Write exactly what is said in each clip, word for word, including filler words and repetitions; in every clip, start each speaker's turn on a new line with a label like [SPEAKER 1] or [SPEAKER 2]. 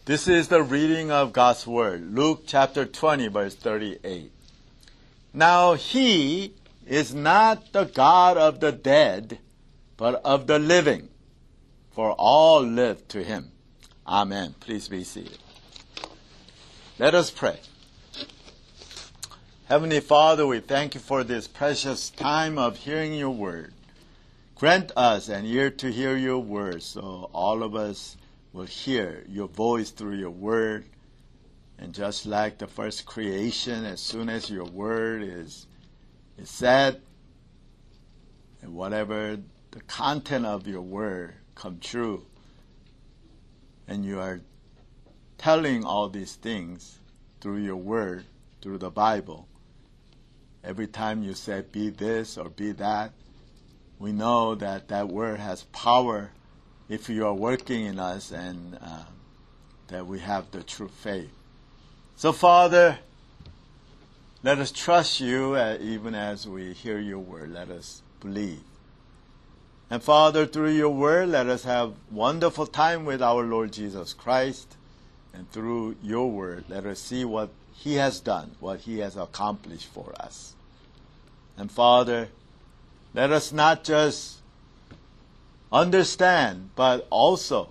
[SPEAKER 1] This is the reading of God's Word. Luke chapter twenty, verse thirty-eight. Now he is not the God of the dead, but of the living, for all live to him. Amen. Please be seated. Let us pray. Heavenly Father, we thank you for this precious time of hearing your word. Grant us an ear to hear your word, so all of us will hear your voice through your word. And just like the first creation, as soon as your word is, is said, and whatever the content of your word come true, and you are telling all these things through your word, through the Bible, every time you say be this or be that, we know that that word has power if you are working in us, and uh, that we have the true faith. So, Father, let us trust you uh, even as we hear your word. Let us believe. And, Father, through your word, let us have wonderful time with our Lord Jesus Christ. And through your word, let us see what he has done, what he has accomplished for us. And, Father, let us not just understand, but also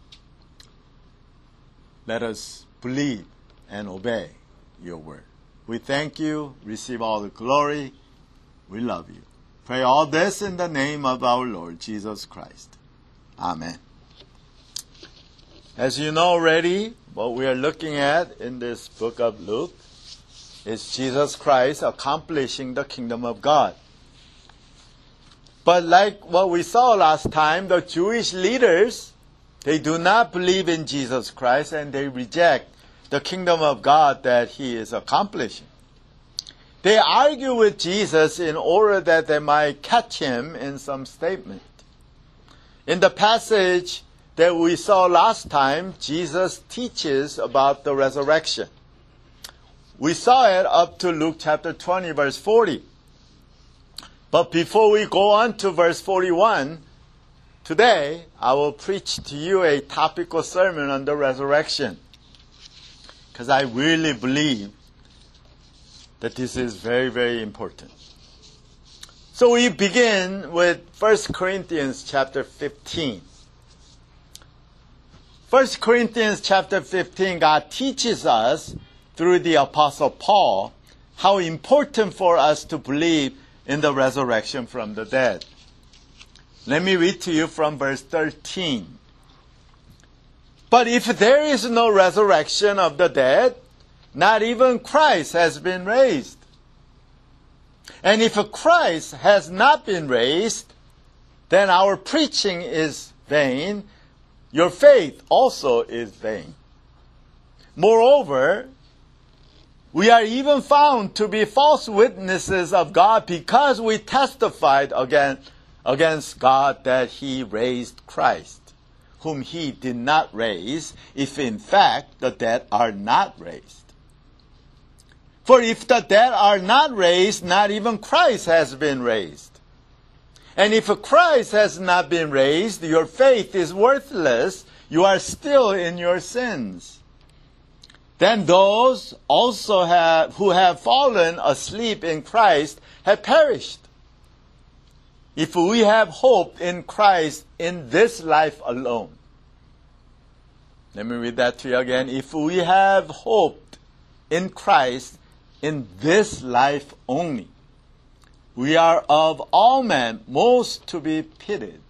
[SPEAKER 1] let us believe and obey your word. We thank you. Receive all the glory. We love you. Pray all this in the name of our Lord Jesus Christ. Amen. As you know already, what we are looking at in this book of Luke is Jesus Christ accomplishing the kingdom of God. But like what we saw last time, the Jewish leaders, they do not believe in Jesus Christ, and they reject the kingdom of God that he is accomplishing. They argue with Jesus in order that they might catch him in some statement. In the passage that we saw last time, Jesus teaches about the resurrection. We saw it up to Luke chapter twenty, verse forty. But before we go on to verse forty-one, today I will preach to you a topical sermon on the resurrection. Because I really believe that this is very, very important. So we begin with First Corinthians chapter fifteen. First Corinthians chapter fifteen, God teaches us through the Apostle Paul how important for us to believe in the resurrection from the dead. Let me read to you from verse thirteen. But if there is no resurrection of the dead, not even Christ has been raised. And if Christ has not been raised, then our preaching is vain, your faith also is vain. Moreover, we are even found to be false witnesses of God because we testified against, against God that he raised Christ, whom he did not raise, if in fact the dead are not raised. For if the dead are not raised, not even Christ has been raised. And if Christ has not been raised, your faith is worthless. You are still in your sins. Then those also have, who have fallen asleep in Christ have perished. If we have hope in Christ in this life alone. Let me read that to you again. If we have hope in Christ in this life only, we are of all men most to be pitied.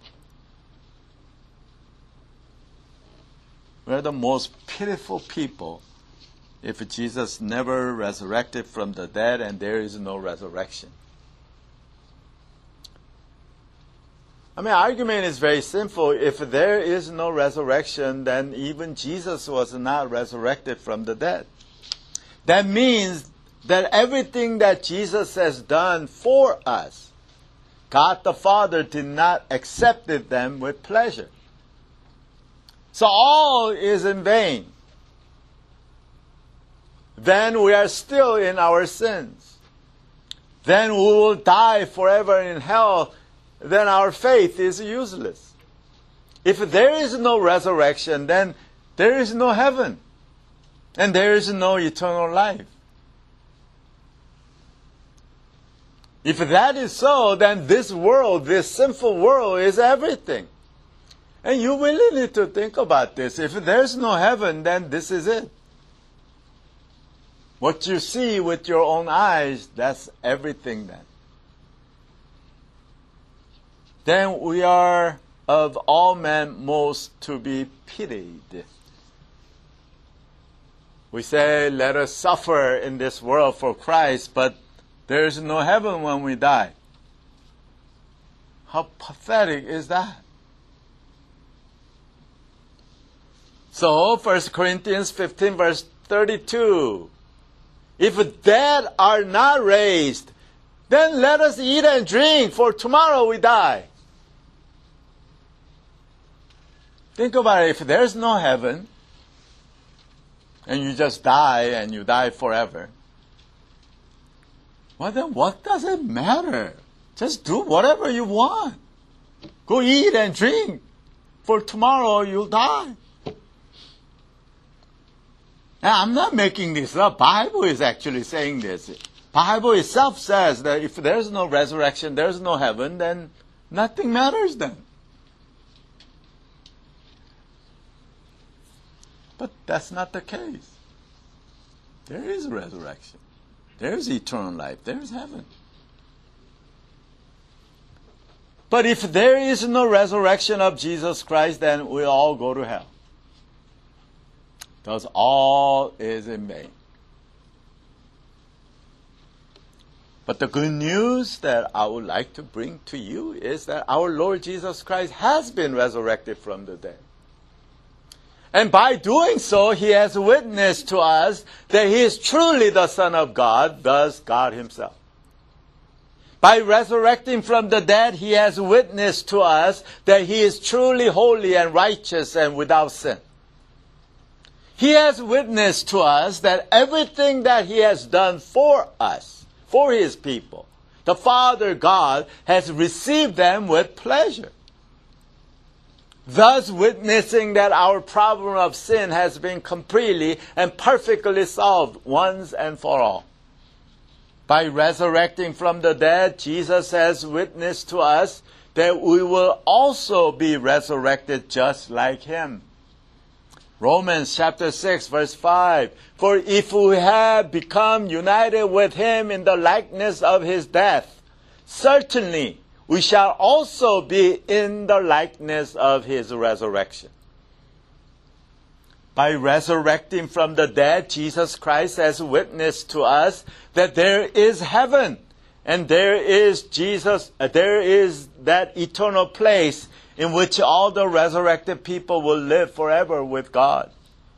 [SPEAKER 1] We are the most pitiful people if Jesus never resurrected from the dead and there is no resurrection. I mean, argument is very simple. If there is no resurrection, then even Jesus was not resurrected from the dead. That means that everything that Jesus has done for us, God the Father did not accept them with pleasure. So all is in vain. Then we are still in our sins. Then we will die forever in hell. Then our faith is useless. If there is no resurrection, then there is no heaven. And there is no eternal life. If that is so, then this world, this sinful world, is everything. And you really need to think about this. If there's no heaven, then this is it. What you see with your own eyes, that's everything then. Then we are of all men most to be pitied. We say, let us suffer in this world for Christ, but there is no heaven when we die. How pathetic is that? So, First Corinthians fifteen, verse thirty-two. If dead are not raised, then let us eat and drink, for tomorrow we die. Think about it. If there's no heaven, and you just die, and you die forever, well then what does it matter? Just do whatever you want. Go eat and drink, for tomorrow you'll die. Now, I'm not making this up. Bible is actually saying this. Bible itself says that if there's no resurrection, there's no heaven, then nothing matters then. But that's not the case. There is resurrection. There is eternal life. There is heaven. But if there is no resurrection of Jesus Christ, then we all go to hell. Thus all is in vain. But the good news that I would like to bring to you is that our Lord Jesus Christ has been resurrected from the dead. And by doing so, He has witnessed to us that He is truly the Son of God, thus God Himself. By resurrecting from the dead, He has witnessed to us that He is truly holy and righteous and without sin. He has witnessed to us that everything that He has done for us, for His people, the Father God has received them with pleasure. Thus witnessing that our problem of sin has been completely and perfectly solved once and for all. By resurrecting from the dead, Jesus has witnessed to us that we will also be resurrected just like Him. Romans chapter six, verse five. For if we have become united with Him in the likeness of His death, certainly we shall also be in the likeness of His resurrection. By resurrecting from the dead, Jesus Christ has witnessed to us that there is heaven, and there is Jesus, uh, there is that eternal place in which all the resurrected people will live forever with God.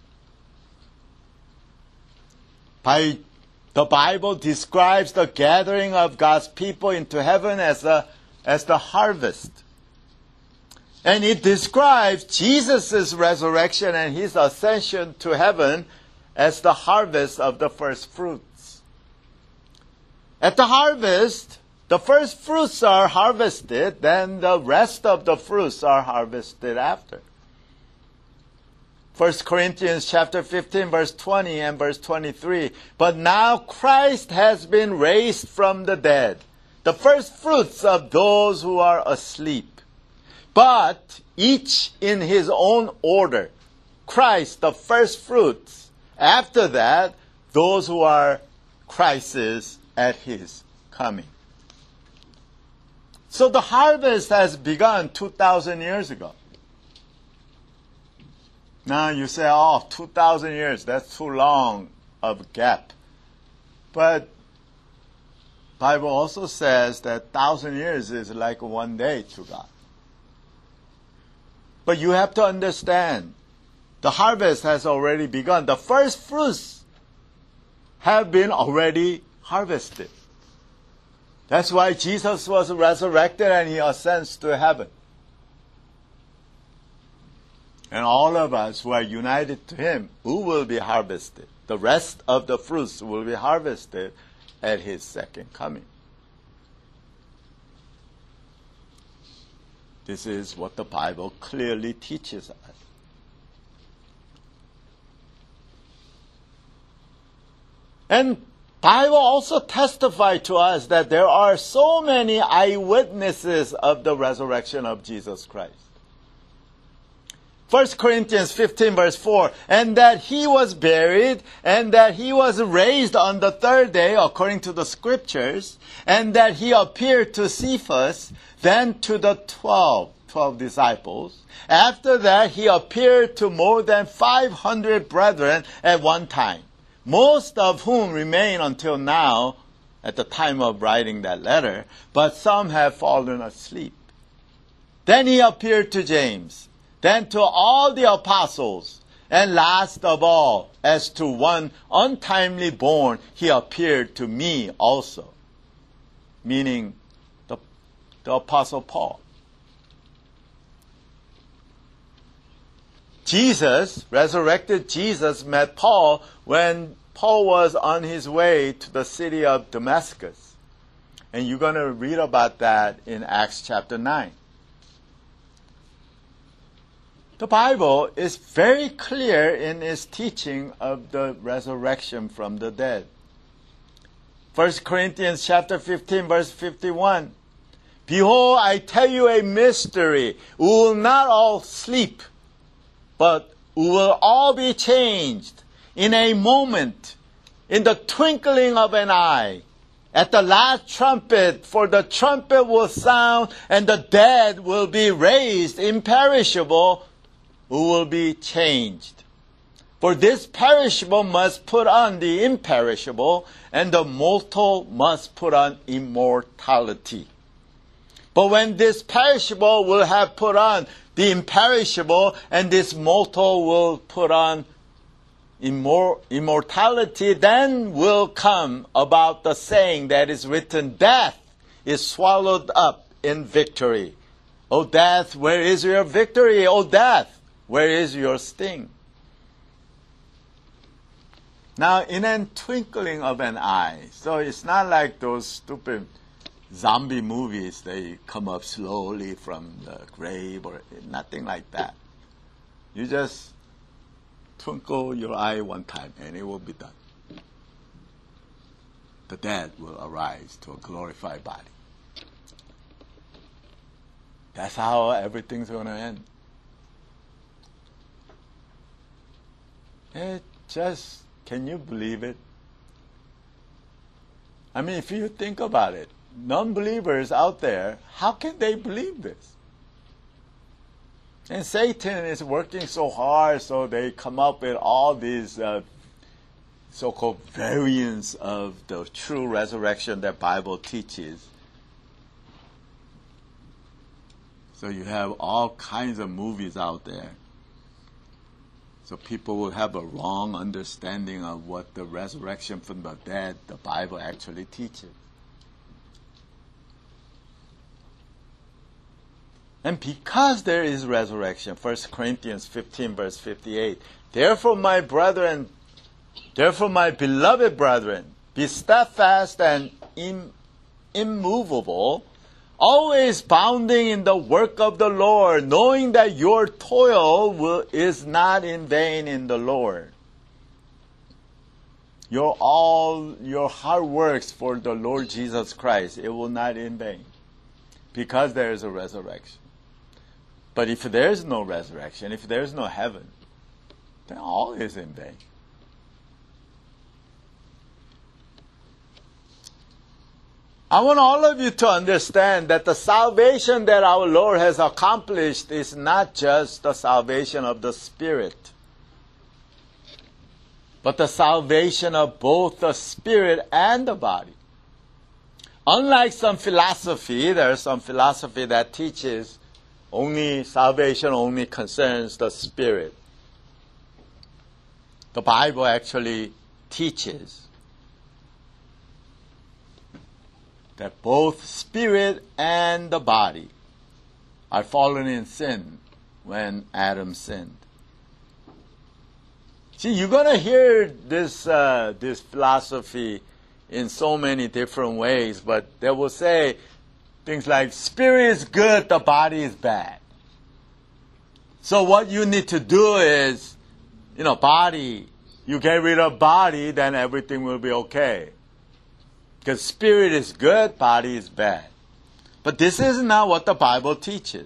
[SPEAKER 1] By the Bible describes the gathering of God's people into heaven as a as the harvest. And it describes Jesus' resurrection and His ascension to heaven as the harvest of the first fruits. At the harvest, the first fruits are harvested, then the rest of the fruits are harvested after. First Corinthians chapter fifteen, verse twenty and verse twenty-three. But now Christ has been raised from the dead, the first fruits of those who are asleep. But each in his own order. Christ, the first fruits. After that, those who are Christ's at His coming. So the harvest has begun two thousand years ago. Now you say, oh, two thousand years, that's too long of a gap. But Bible also says that one thousand years is like one day to God. But you have to understand, the harvest has already begun. The first fruits have been already harvested. That's why Jesus was resurrected and He ascends to heaven. And all of us who are united to Him, who will be harvested. The rest of the fruits will be harvested at His second coming. This is what the Bible clearly teaches us. And Bible also testifies to us that there are so many eyewitnesses of the resurrection of Jesus Christ. First Corinthians fifteen verse four, and that he was buried, and that he was raised on the third day, according to the scriptures, and that he appeared to Cephas, then to the twelve, twelve disciples. After that, he appeared to more than five hundred brethren at one time, most of whom remain until now at the time of writing that letter, but some have fallen asleep. Then he appeared to James, then to all the apostles, and last of all, as to one untimely born, he appeared to me also. Meaning the, the apostle Paul. Jesus, resurrected Jesus, met Paul when Paul was on his way to the city of Damascus. And you're going to read about that in Acts chapter nine. The Bible is very clear in its teaching of the resurrection from the dead. First Corinthians chapter fifteen verse fifty-one. Behold, I tell you a mystery. We will not all sleep, but we will all be changed in a moment, in the twinkling of an eye, at the last trumpet, for the trumpet will sound, and the dead will be raised imperishable, who will be changed. For this perishable must put on the imperishable, and the mortal must put on immortality. But when this perishable will have put on the imperishable, and this mortal will put on immor- immortality, then will come about the saying that is written, death is swallowed up in victory. O death, where is your victory? O death, where is your sting? Now, in a twinkling of an eye. So it's not like those stupid zombie movies. They come up slowly from the grave or nothing like that. You just twinkle your eye one time and it will be done. The dead will arise to a glorified body. That's how everything's going to end. It just, can you believe it? I mean, if you think about it, non-believers out there, how can they believe this? And Satan is working so hard, so they come up with all these uh, so-called variants of the true resurrection that Bible teaches. So you have all kinds of movies out there. So people will have a wrong understanding of what the resurrection from the dead, the Bible actually teaches. And because there is resurrection, First Corinthians fifteen verse fifty-eight, therefore my brethren, therefore my beloved brethren, be steadfast and im- immovable, always bounding in the work of the Lord, knowing that your toil will, is not in vain in the Lord. Your all your hard works for the Lord Jesus Christ, it will not in vain, because there is a resurrection. But if there is no resurrection, if there is no heaven, then all is in vain. I want all of you to understand that the salvation that our Lord has accomplished is not just the salvation of the spirit, but the salvation of both the spirit and the body. Unlike some philosophy, there is some philosophy that teaches only salvation only concerns the spirit. The Bible actually teaches that both spirit and the body are fallen in sin when Adam sinned. See, you're going to hear this uh, this philosophy in so many different ways, but they will say things like, spirit is good, the body is bad. So what you need to do is, you know, body, you get rid of body, then everything will be okay. Because spirit is good, body is bad. But this is not what the Bible teaches.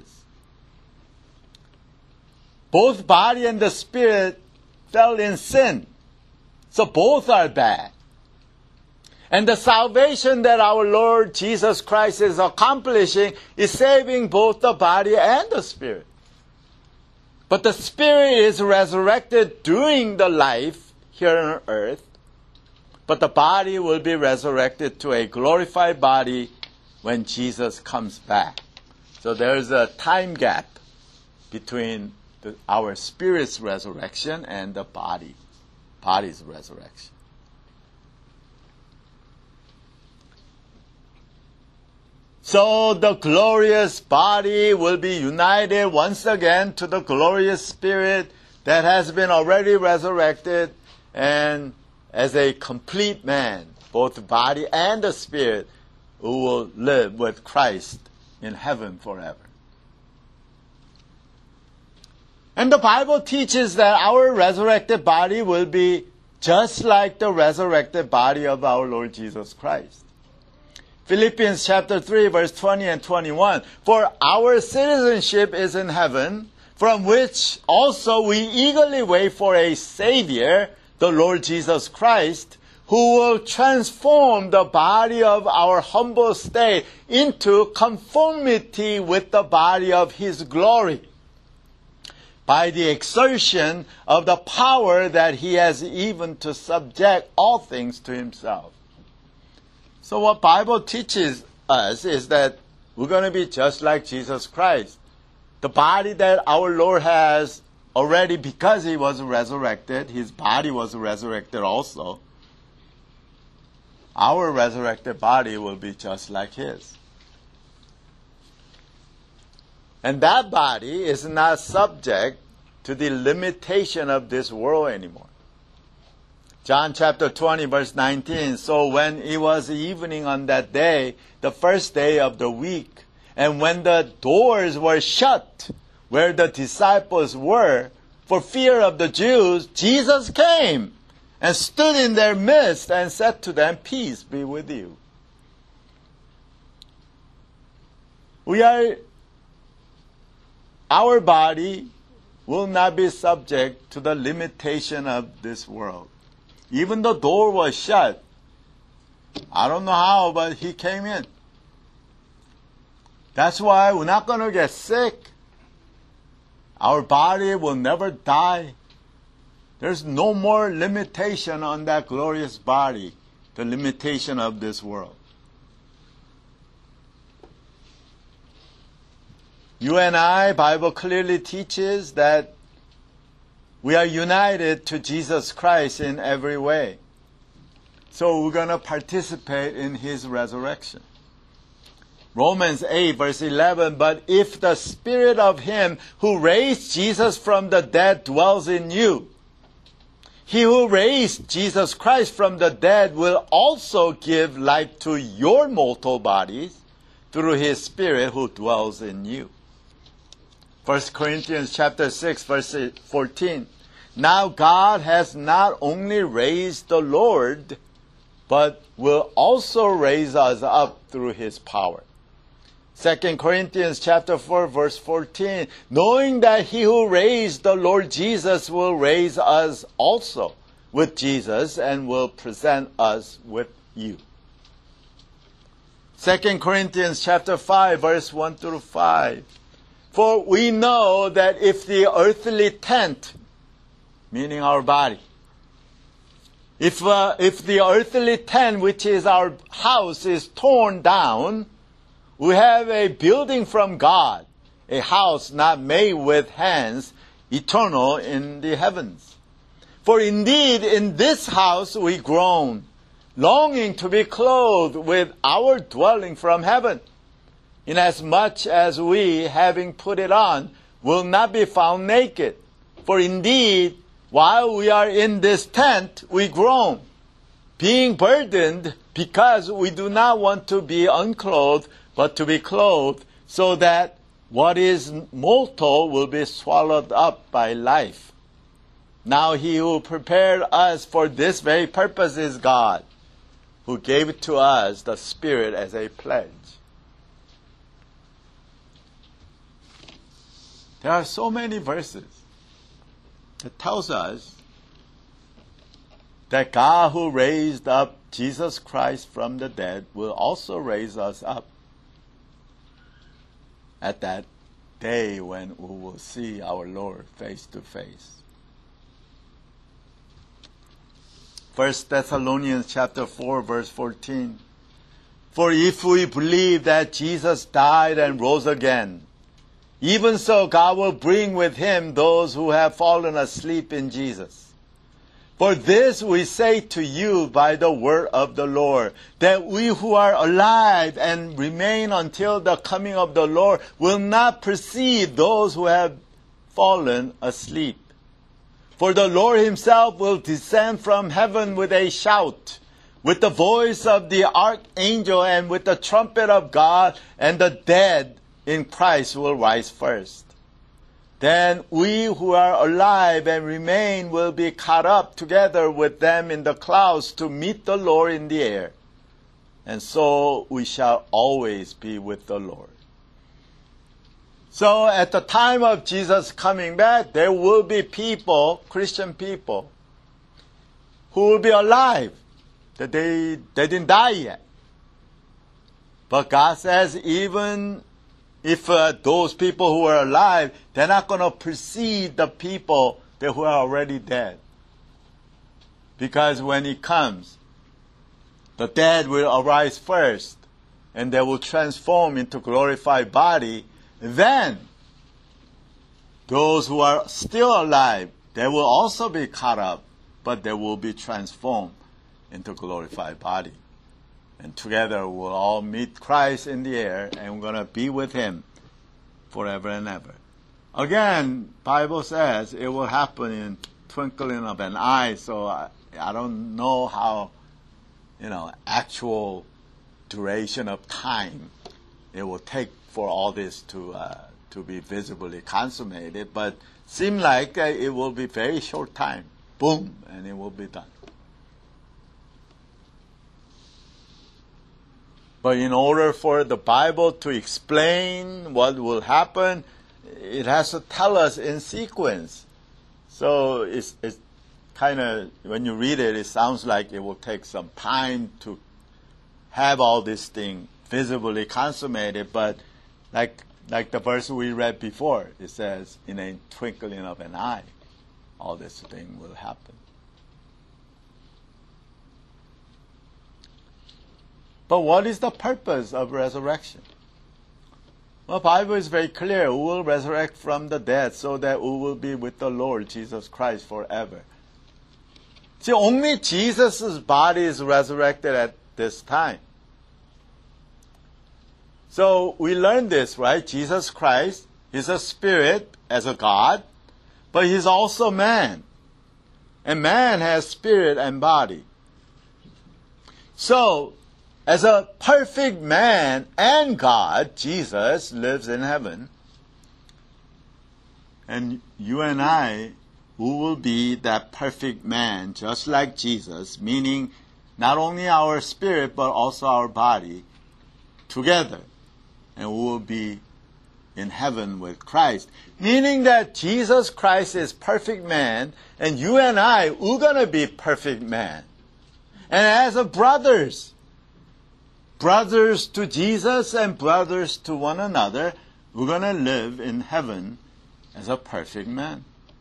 [SPEAKER 1] Both body and the spirit fell in sin. So both are bad. And the salvation that our Lord Jesus Christ is accomplishing is saving both the body and the spirit. But the spirit is resurrected during the life here on earth. But the body will be resurrected to a glorified body when Jesus comes back. So there's a time gap between the, our spirit's resurrection and the body, body's resurrection. So the glorious body will be united once again to the glorious spirit that has been already resurrected, and as a complete man, both the body and the spirit, who will live with Christ in heaven forever. And the Bible teaches that our resurrected body will be just like the resurrected body of our Lord Jesus Christ. Philippians chapter three, verse twenty and twenty-one. For our citizenship is in heaven, from which also we eagerly wait for a Savior, the Lord Jesus Christ, who will transform the body of our humble state into conformity with the body of His glory, by the exertion of the power that He has, even to subject all things to Himself. So what Bible teaches us is that we're going to be just like Jesus Christ. The body that our Lord has already, because He was resurrected, His body was resurrected also. Our resurrected body will be just like His. And that body is not subject to the limitation of this world anymore. John chapter twenty, verse nineteen. So when it was evening on that day, the first day of the week, and when the doors were shut where the disciples were, for fear of the Jews, Jesus came and stood in their midst and said to them, peace be with you. We are, our body will not be subject to the limitation of this world. Even the door was shut. I don't know how, but He came in. That's why we're not going to get sick. Our body will never die. There's no more limitation on that glorious body, the limitation of this world. You and I, Bible clearly teaches that we are united to Jesus Christ in every way. So we're going to participate in His resurrection. Romans eight, verse eleven, but if the Spirit of Him who raised Jesus from the dead dwells in you, He who raised Jesus Christ from the dead will also give life to your mortal bodies through His Spirit who dwells in you. First Corinthians chapter six, verse fourteen. Now God has not only raised the Lord, but will also raise us up through His power. Second Corinthians chapter four, verse fourteen. Knowing that He who raised the Lord Jesus will raise us also with Jesus and will present us with you. Second Corinthians chapter five, verse one through five. For we know that if the earthly tent, meaning our body, if uh, if the earthly tent, which is our house, is torn down, we have a building from God, a house not made with hands, eternal in the heavens. For indeed in this house we groan, longing to be clothed with our dwelling from heaven, inasmuch as we, having put it on, will not be found naked. For indeed, while we are in this tent, we groan, being burdened, because we do not want to be unclothed, but to be clothed, so that what is mortal will be swallowed up by life. Now he who prepared us for this very purpose is God, who gave it to us the Spirit as a pledge. There are so many verses that tells us that God who raised up Jesus Christ from the dead will also raise us up at that day when we will see our Lord face to face. First Thessalonians chapter four, verse fourteen. For if we believe that Jesus died and rose again, even so God will bring with him those who have fallen asleep in Jesus. For this we say to you by the word of the Lord, that we who are alive and remain until the coming of the Lord will not precede those who have fallen asleep. For the Lord himself will descend from heaven with a shout, with the voice of the archangel, and with the trumpet of God, and the dead in Christ will rise first. Then we who are alive and remain will be caught up together with them in the clouds to meet the Lord in the air. And so we shall always be with the Lord. So at the time of Jesus coming back, there will be people, Christian people, who will be alive, that they, they didn't die yet. But God says even if uh, those people who are alive, they're not going to precede the people that who are already dead. Because when he comes, the dead will arise first, and they will transform into glorified body. Then, those who are still alive, they will also be caught up, but they will be transformed into glorified body. And together we'll all meet Christ in the air, and we're going to be with him forever and ever. Again, Bible says it will happen in twinkling of an eye, so I, I don't know how, you know, actual duration of time it will take for all this to uh, to be visibly consummated, but seem like uh, it will be very short time. Boom, and it will be done. But in order for the Bible to explain what will happen, it has to tell us in sequence. So it's, it's kind of, when you read it, it sounds like it will take some time to have all this thing visibly consummated, but like like the verse we read before, it says, in a twinkling of an eye, all this thing will happen. But what is the purpose of resurrection? Well, the Bible is very clear. We will resurrect from the dead so that we will be with the Lord Jesus Christ forever. See, only Jesus' body is resurrected at this time. So we learn this, right? Jesus Christ is a spirit as a God, but he's also man. And man has spirit and body. So, as a perfect man and God, Jesus lives in heaven. And you and I, who will be that perfect man, just like Jesus, meaning not only our spirit, but also our body, together. And we will be in heaven with Christ. Meaning that Jesus Christ is perfect man, and you and I, we're going to be perfect man. And as a brothers, brothers to Jesus and brothers to one another, we're going to live in heaven as a perfect man.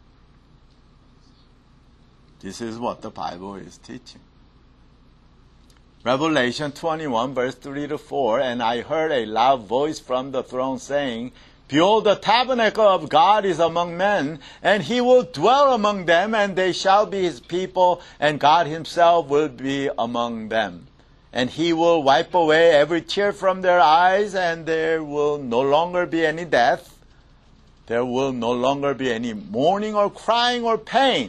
[SPEAKER 1] This is what the Bible is teaching. Revelation twenty-one, verse three to four, and I heard a loud voice from the throne saying, Behold, the tabernacle of God is among men, and he will dwell among them, and they shall be his people, and God himself will be among them. And he will wipe away every tear from their eyes, and there will no longer be any death. There will no longer be any mourning or crying or pain.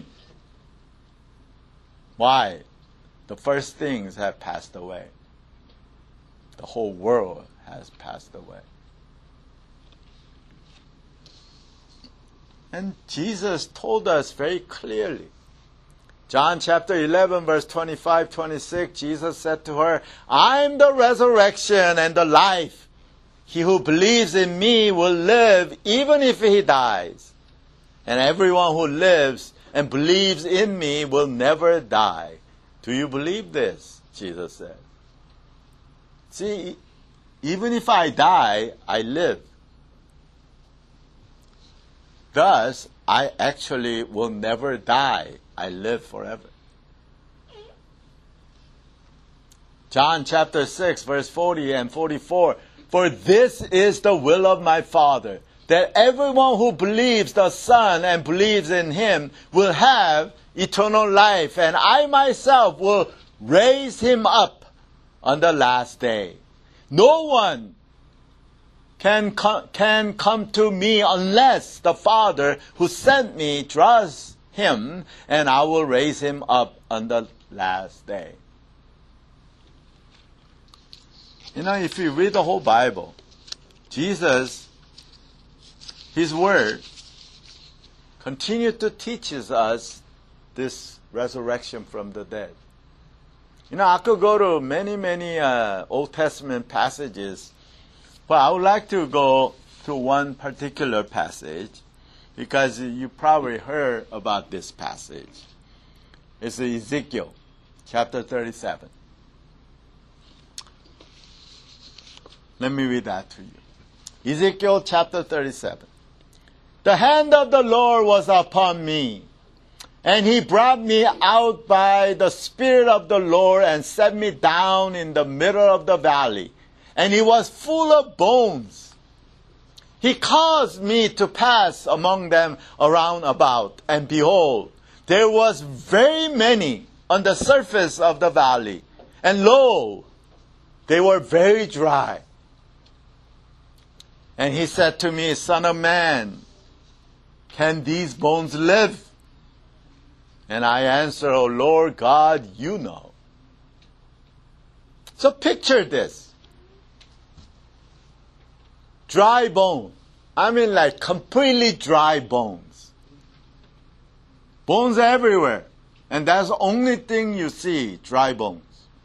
[SPEAKER 1] Why? The first things have passed away. The whole world has passed away. And Jesus told us very clearly. John chapter eleven, verse twenty-five, twenty-six, Jesus said to her, I am the resurrection and the life. He who believes in me will live even if he dies. And everyone who lives and believes in me will never die. Do you believe this? Jesus said. See, even if I die, I live. Thus, I actually will never die. I live forever. John chapter six, verse forty and forty-four. For this is the will of my Father, that everyone who believes the Son and believes in him will have eternal life, and I myself will raise him up on the last day. No one can come, can come to me unless the Father who sent me draws him, and I will raise him up on the last day. You know, if you read the whole Bible, Jesus, his word, continued to teach us this resurrection from the dead. You know, I could go to many, many uh, Old Testament passages, but I would like to go to one particular passage because you probably heard about this passage. It's Ezekiel chapter thirty-seven. Let me read that to you. Ezekiel chapter thirty-seven. The hand of the Lord was upon me, and he brought me out by the Spirit of the Lord and set me down in the middle of the valley, and it was full of bones. He caused me to pass among them around about, and behold, there was very many on the surface of the valley, and lo, they were very dry. And he said to me, Son of man, can these bones live? And I answered, O Lord God, you know. So picture this. Dry bone. I mean like completely dry bones. Bones everywhere. And that's the only thing you see, dry bones.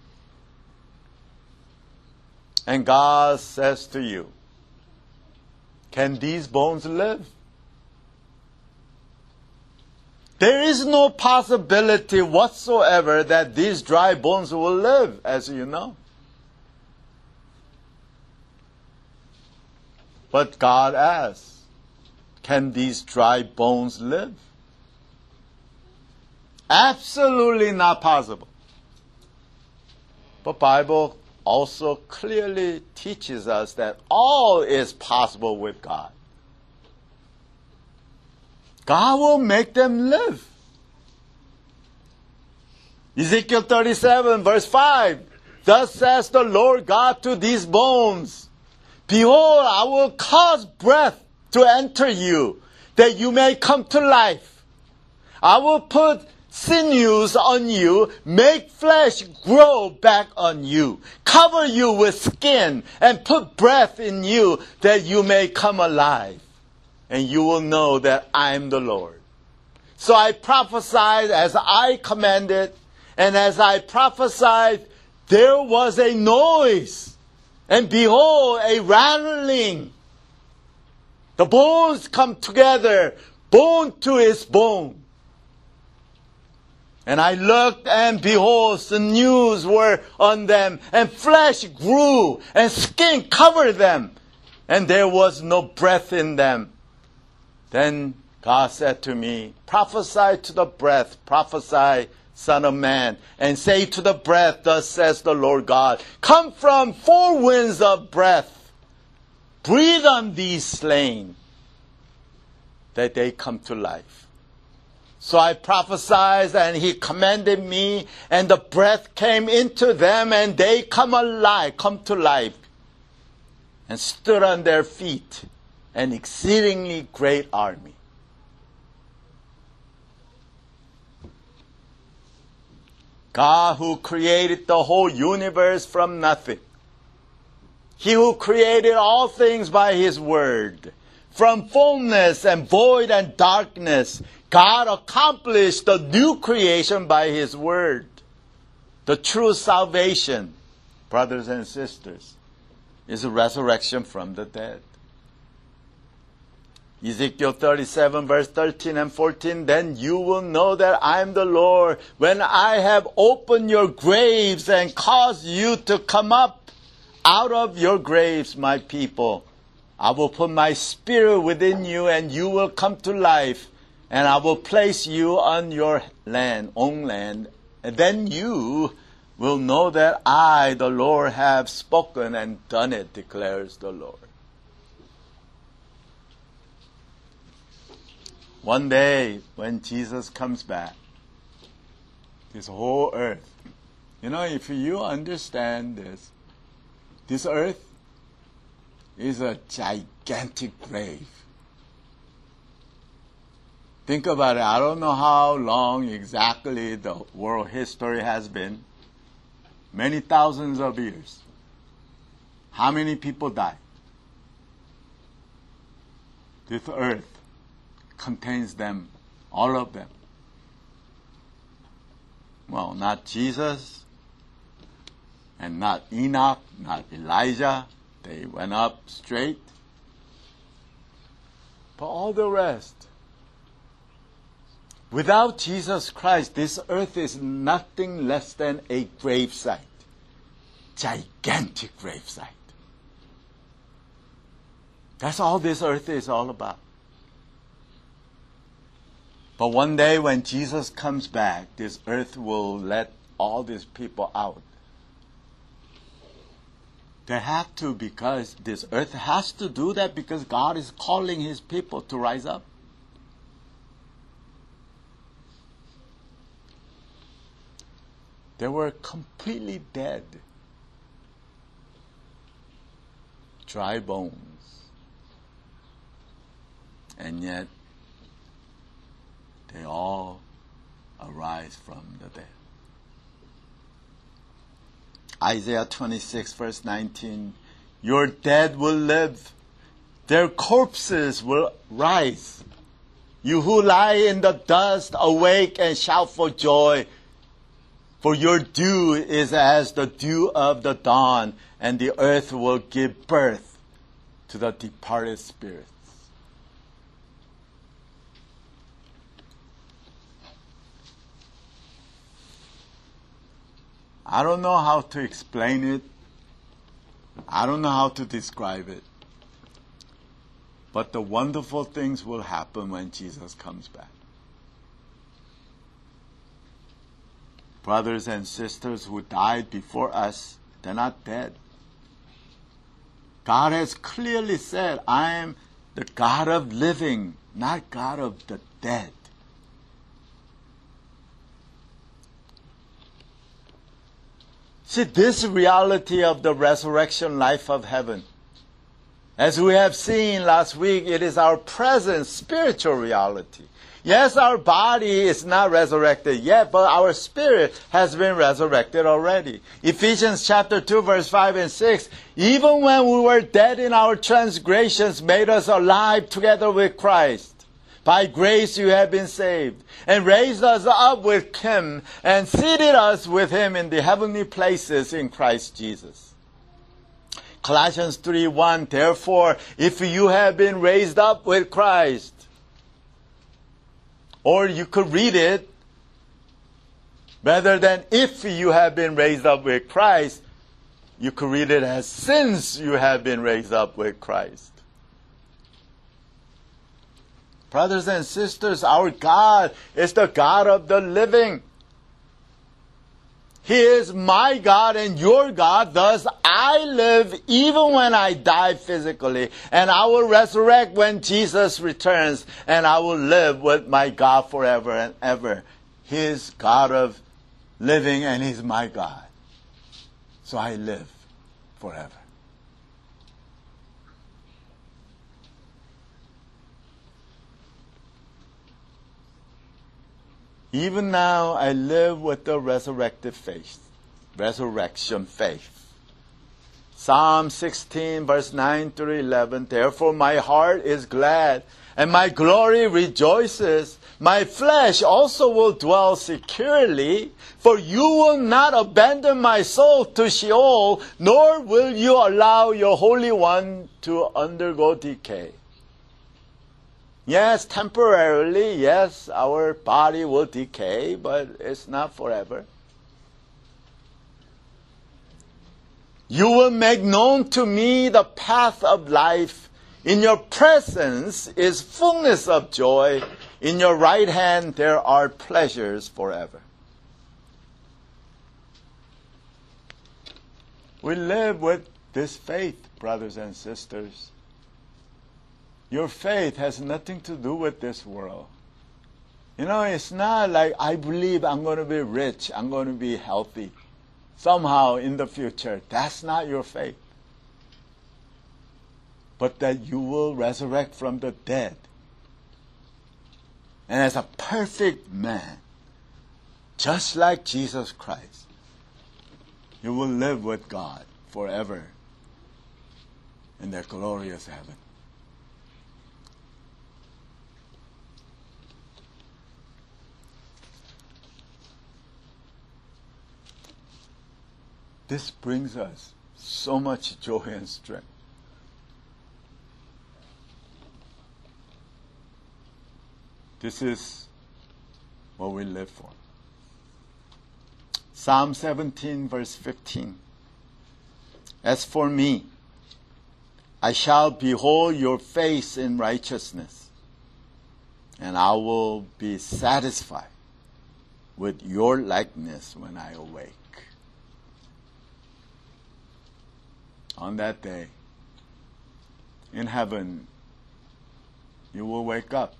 [SPEAKER 1] And God says to you, can these bones live? There is no possibility whatsoever that these dry bones will live, as you know. But God asks, can these dry bones live? Absolutely not possible. But Bible also clearly teaches us that all is possible with God. God will make them live. Ezekiel thirty-seven verse five. Thus says the Lord God to these bones, behold, I will cause breath to enter you, that you may come to life. I will put sinews on you, make flesh grow back on you, cover you with skin, and put breath in you, that you may come alive. And you will know that I am the Lord. So I prophesied as I commanded, and as I prophesied, there was a noise, and behold, a rattling. The bones come together, bone to its bone. And I looked, and behold, sinews were on them, and flesh grew, and skin covered them, and there was no breath in them. Then God said to me, prophesy to the breath, prophesy, Son of man, and say to the breath, thus says the Lord God, come from four winds of breath, breathe on these slain, that they come to life. So I prophesied, and he commanded me, and the breath came into them, and they come alive, come to life, and stood on their feet, an exceedingly great army. God who created the whole universe from nothing, he who created all things by his word, From formless and void and darkness, God accomplished the new creation by His Word. The true salvation, brothers and sisters, is a resurrection from the dead. Ezekiel thirty-seven, verse thirteen and fourteen, then you will know that I am the Lord when I have opened your graves and caused you to come up out of your graves, my people. I will put my spirit within you and you will come to life, and I will place you on your land, own land. And then you will know that I, the Lord, have spoken and done it, declares the Lord. One day, when Jesus comes back, this whole earth, you know, if you understand this, this earth is a gigantic grave. Think about it. I don't know how long exactly the world history has been. Many thousands of years. How many people died? This earth contains them, all of them. Well, not Jesus, and not Enoch, not Elijah. They went up straight. But all the rest. Without Jesus Christ, this earth is nothing less than a gravesite. Gigantic gravesite. That's all this earth is all about. But one day when Jesus comes back, this earth will let all these people out. They have to, because this earth has to do that because God is calling His people to rise up. They were completely dead. Dry bones. And yet, they all arise from the dead. Isaiah twenty-six, verse nineteen, your dead will live, their corpses will rise. You who lie in the dust, awake and shout for joy, for your dew is as the dew of the dawn, and the earth will give birth to the departed spirits. I don't know how to explain it. I don't know how to describe it. But the wonderful things will happen when Jesus comes back. Brothers and sisters who died before us, they're not dead. God has clearly said, I am the God of living, not God of the dead. See, this reality of the resurrection life of heaven, as we have seen last week, it is our present spiritual reality. Yes, our body is not resurrected yet, but our spirit has been resurrected already. Ephesians chapter two, verse five and six, even when we were dead in our transgressions, made us alive together with Christ. By grace you have been saved, and raised us up with Him, and seated us with Him in the heavenly places in Christ Jesus. Colossians three one, therefore, if you have been raised up with Christ, or you could read it, rather than if you have been raised up with Christ, you could read it as since you have been raised up with Christ. Brothers and sisters, our God is the God of the living. He is my God and your God. Thus I live even when I die physically. And I will resurrect when Jesus returns. And I will live with my God forever and ever. He is God of living and He's my God. So I live forever. Even now, I live with the resurrected faith, resurrection faith. Psalm sixteen, verse nine through eleven. Therefore my heart is glad, and my glory rejoices. My flesh also will dwell securely, for you will not abandon my soul to Sheol, nor will you allow your Holy One to undergo decay. Yes, temporarily, yes, our body will decay, but it's not forever. You will make known to me the path of life. In your presence is fullness of joy. In your right hand there are pleasures forever. We live with this faith, brothers and sisters. Your faith has nothing to do with this world. You know, it's not like I believe I'm going to be rich, I'm going to be healthy somehow in the future. That's not your faith. But that you will resurrect from the dead. And as a perfect man, just like Jesus Christ, you will live with God forever in that glorious heaven. This brings us so much joy and strength. This is what we live for. Psalm seventeen, verse fifteen. As for me, I shall behold your face in righteousness, and I will be satisfied with your likeness when I awake. On that day, in heaven, you will wake up.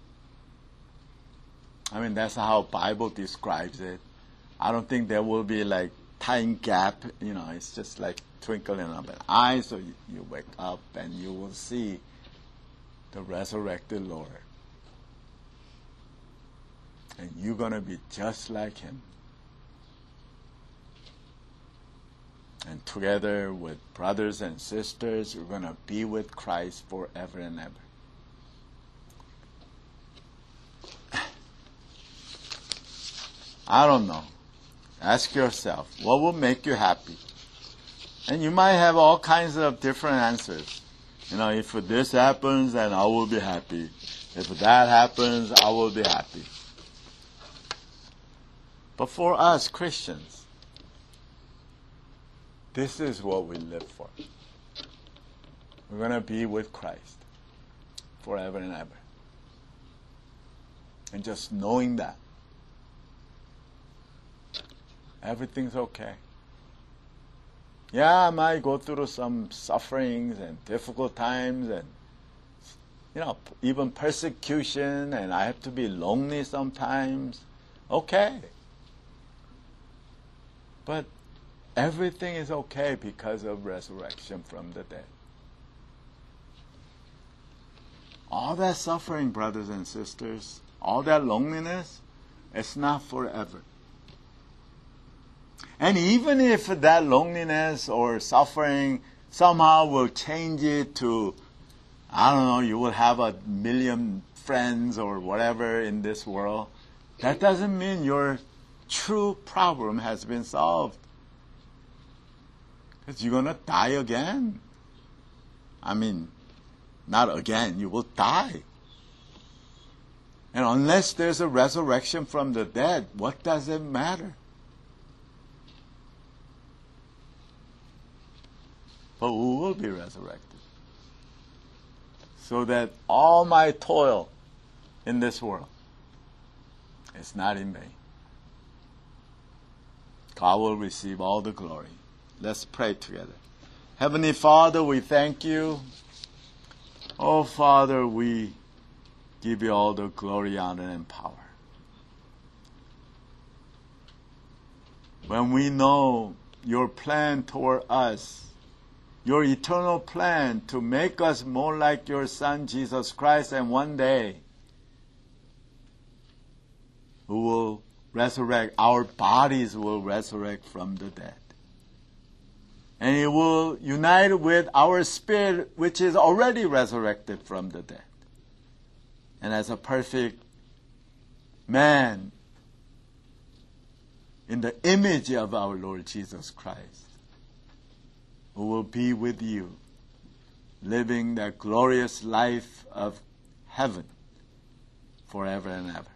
[SPEAKER 1] I mean, that's how Bible describes it. I don't think there will be like time gap. You know, it's just like twinkling of an eye. So you, you wake up and you will see the resurrected Lord. And you're going to be just like him. And together with brothers and sisters, we're going to be with Christ forever and ever. I don't know. Ask yourself, what will make you happy? And you might have all kinds of different answers. You know, if this happens, then I will be happy. If that happens, I will be happy. But for us Christians, this is what we live for. We're going to be with Christ forever and ever. And just knowing that, everything's okay. Yeah, I might go through some sufferings and difficult times and, you know, even persecution, and I have to be lonely sometimes. Okay. But everything is okay because of resurrection from the dead. All that suffering, brothers and sisters, all that loneliness, it's not forever. And even if that loneliness or suffering somehow will change it to, I don't know, you will have a million friends or whatever in this world, that doesn't mean your true problem has been solved. Because you're going to die again. I mean, not again, you will die. And unless there's a resurrection from the dead, what does it matter? But we will be resurrected. So that all my toil in this world is not in vain. God will receive all the glory. Let's pray together. Heavenly Father, we thank you. Oh, Father, we give you all the glory, honor, and power. When we know your plan toward us, your eternal plan to make us more like your Son, Jesus Christ, and one day we will resurrect, our bodies will resurrect from the dead. And it will unite with our spirit, which is already resurrected from the dead. And as a perfect man, in the image of our Lord Jesus Christ, who will be with you, living that glorious life of heaven forever and ever.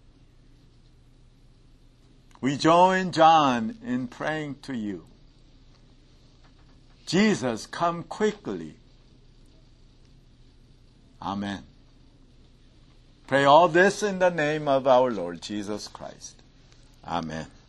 [SPEAKER 1] We join John in praying to you. Jesus, come quickly. Amen. Pray all this in the name of our Lord Jesus Christ. Amen.